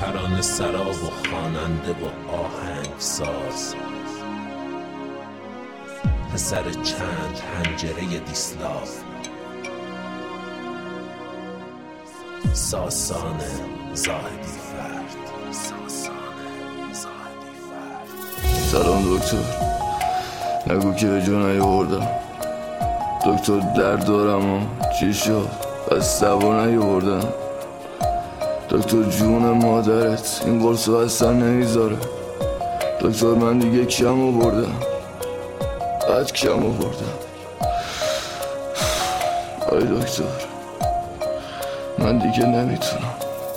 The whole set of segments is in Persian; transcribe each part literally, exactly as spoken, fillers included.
ترانه سرا و خواننده و آهنگ ساز، پسر چند حنجره دیسلاف، ساسان زاهدی فرد. ساسان زاهدی فرد. سلام دکتر، نگو که به جا نیاوردم. دکتر درد دارم و چی شد؟ از سوا نیاوردم. دکتر جون مادرت این قرصو اصلا نمیذاره. دکتر من دیگه کم آوردم، بعد کم آوردم. آی دکتر من دیگه نمیتونم.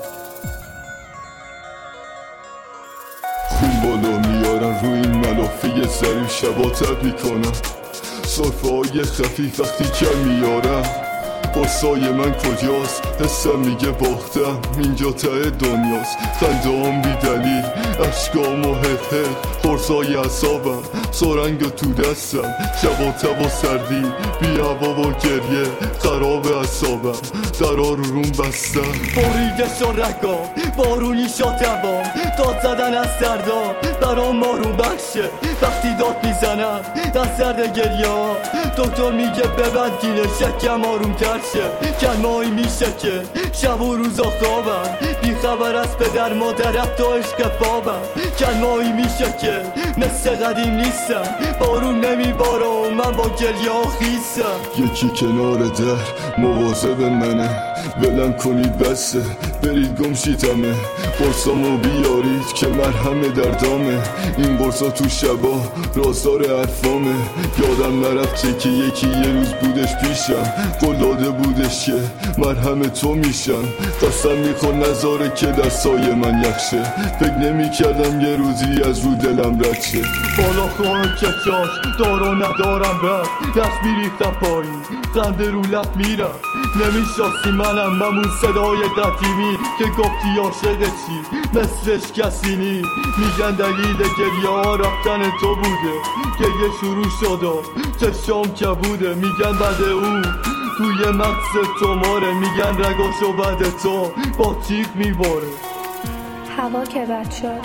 خون بالا میارن روی این ملافه ظریف، شبا تب میکنم صرفه های خفیف وقتی کم میارم. قرصای من کجاست؟ حسم میگه باختم، اینجا ته دنیاست. خندام بی دلیل، اشکام و هه هه، قرصای اعصابم سرنگ تو دستم. شبا تب و سردی، بی هوا و گریه، خراب اعصابم، درا رو روم بستم. بریده شد رگام، بارونی شد دوام، داد زدن از سردام برام مارون بخشه. وقتی داد میزنم از سرد گریه ها، دکتر میگه ببند گینه شکم آروم تر شه. کلمه‌ای میشه که شب و روزا خوابم، بی خبر از پدر مادرت تا عشق بابم. کلمه‌ای میشه که مثل قدیم نیستم، بارون نمیباره و من با گریه ها خیسم. یکی کنار در مواظب منه، ولم کنید بسه برید گم شیدمه. قرصامو بیارید که مرهم دردامه، این قرصا تو شبا رازدار حرفامه. یادم نرفته که یکی یه روز بودش پیشم، قلاده بودش که مرهم تو میشم. قسم میخور نذاره که دستای من یخشه، فکر نمی کردم یه روزی از رو دلم رد شه. بالا خواهم که چاش دارو ندارم بر دست میریختم پایین، خنده رو لب میرم. نمیشاستی منم همون صدای قدیمی که گفتی عاشق چی مثلش کسی نی. میگن دلیل گریه ها رفتن تو بوده، گریه شروع شد و چشام که بوده. میگن بعد اون توی مغز تو ماره، میگن رگاشو بعد تو با تیغ میباره. هوا که بد شد،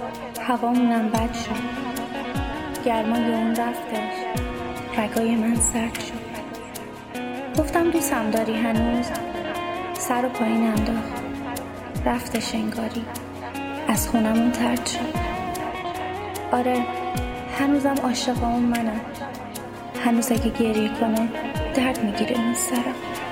هوامونم بد شد، گرمای اون رفتش، رگای من سرد شد. گفتم دوستم داری هنوز، سر و پایین انداخت، رفتش انگاری، از خونمون طرد شد. آره هنوزم عاشق اون منم، هنوز اگه گریه کنه درد میگیره این سرم.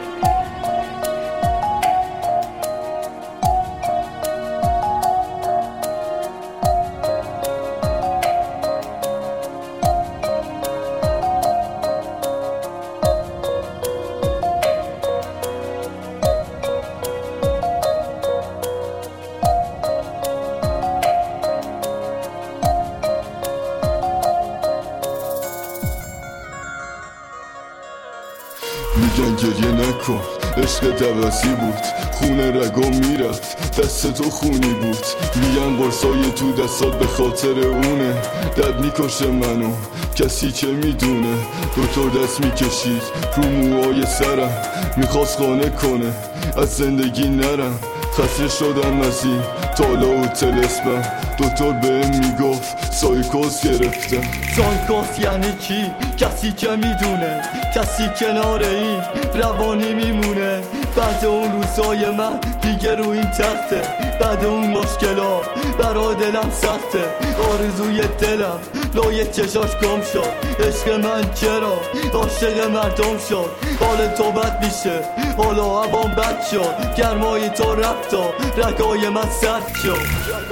میگن گریه نکن عشق دوازی بود، خون رگا میرفت دست تو خونی بود. میگن قرصای تو دستات به خاطر اونه، درد میکشه منو کسی که میدونه. دکتر دست میکشید رو موهای سرم، میخواست قانع کنه از زندگی نرم. خسته شدم از این تالا و تلسمم، دکتر بهم میگفت سایکوز گرفتم. سایکوز یعنی کی؟ کسی که میدونه، کسی کنار این روانی میمونه. بعد اون روزای من دیگه رو این تخته، بعد اون مشکلا برای دلم سخته. آرزوی دلم لای چشاش گم شد، عشق من چرا عاشق مردم شد. حال تو بد میشه، حالا هوام بد شد، گرمای تو رفت و رگای من سرد شد.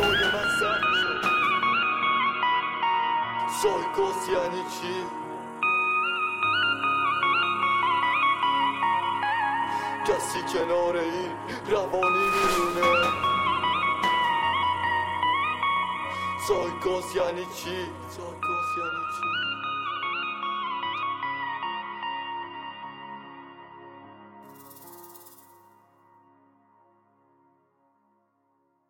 سایکوز یعنی چی؟ کسی کنار این روانی میمونه. سایکوز یعنی چی؟ سایکوز یعنی چی؟